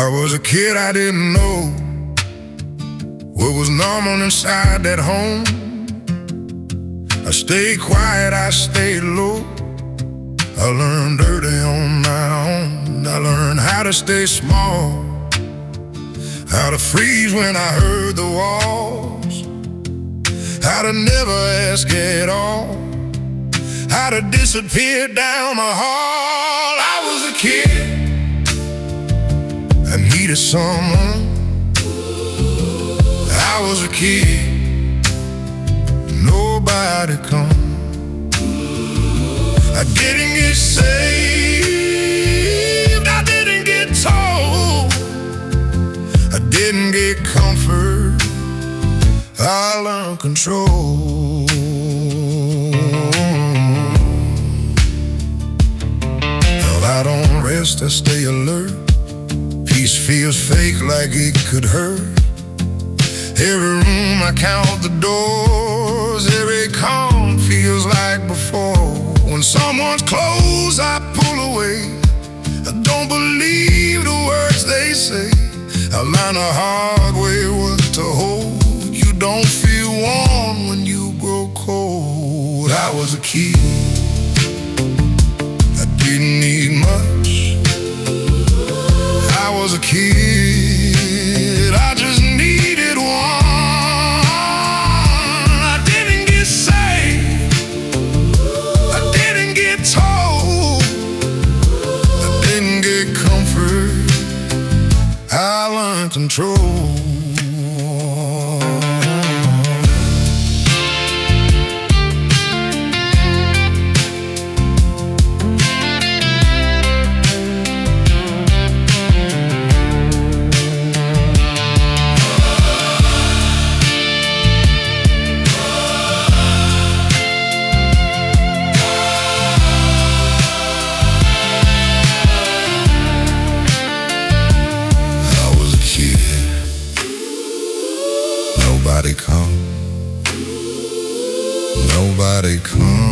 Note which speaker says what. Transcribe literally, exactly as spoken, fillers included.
Speaker 1: I was a kid, I didn't know what was normal inside that home. I stayed quiet, I stayed low. I learned dirty on my own. I learned how to stay small, how to freeze when I heard the walls, how to never ask at all, how to disappear down the hall. I was a kid, I needed someone. I was a kid, nobody come. I didn't get saved, I didn't get told, I didn't get comfort, I learned control. Well, I don't rest, I stay alert. Peace feels fake, like it could hurt. Every room I count the doors, every calm feels like before. When someone's close, I pull away. I don't believe the words they say. I learn a hard way what to hold. You don't feel warm when you grow cold. I was a kid, I didn't need much. I was a kid, I just needed one. I didn't get saved, I didn't get told, I didn't get comfort, I learned control. Nobody come, nobody come.